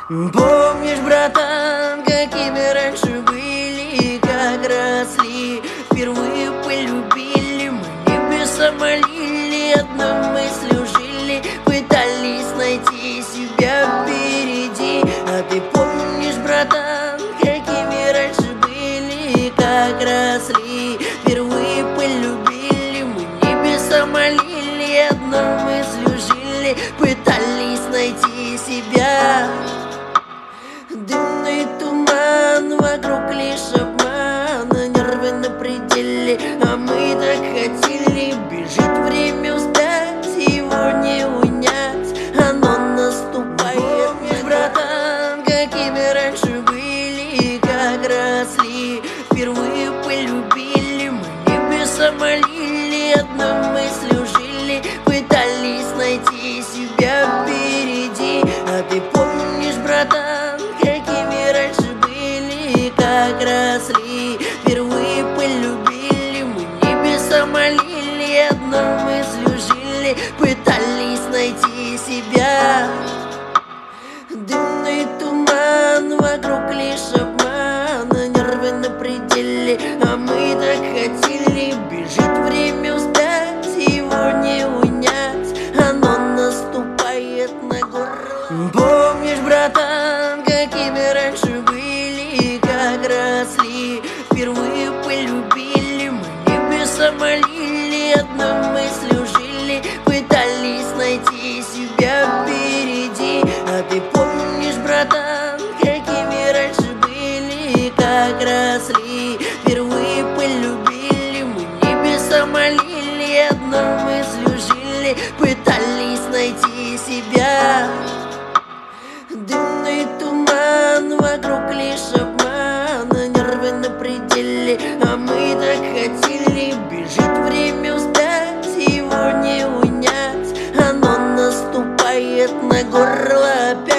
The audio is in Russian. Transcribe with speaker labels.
Speaker 1: Помнишь, братан, какими раньше были, как росли, впервые полюбили, мы небеса молили, одной мыслью жили, пытались найти себя впереди. А ты помнишь, братан, какими раньше были, как росли, впервые полюбили, мы небеса молили, одной мыслью жили, пытались найти себя. Дымный туман, вокруг лишь обман, нервы на пределе, а мы так хотели. Бежит время вспять, его не унять, оно наступает. Помнишь, братан, какими раньше были, как росли, впервые полюбили, мы небеса молили, одной мыслью жили, пытались найти себя впереди. А ты помнишь, братан, какими раньше были, как росли, впервые полюбили, мы небеса молили, одной мыслью жили, пытались найти себя. Дымный туман, вокруг лишь обман, нервы на пределе, а мы так хотели. Бежит время вспять, его не унять, оно наступает на горло. Помнишь, братан, какими раньше были, как росли, впервые полюбили, мы небеса молили, одной мыслью жили, пытались найти себя впереди. А ты помнишь, братан, какими раньше были, как росли, впервые полюбили, мы небеса молили, одной мыслью жили, пытались найти себя. Дымный туман, вокруг лишь обман, нервы на пределе, а мы так хотели. Бежит время вспять, его не унять, оно наступает на горло опять.